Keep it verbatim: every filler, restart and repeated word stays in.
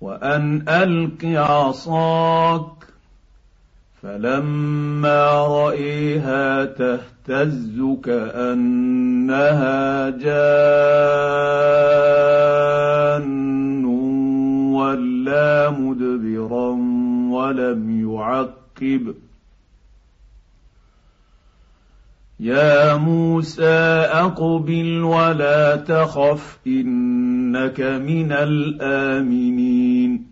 وأن ألق عصاك. فلما رأيها تهتز كأنها جان ولا مدبرا ولم يعقب. يا موسى أقبل ولا تخف إنك من الآمنين.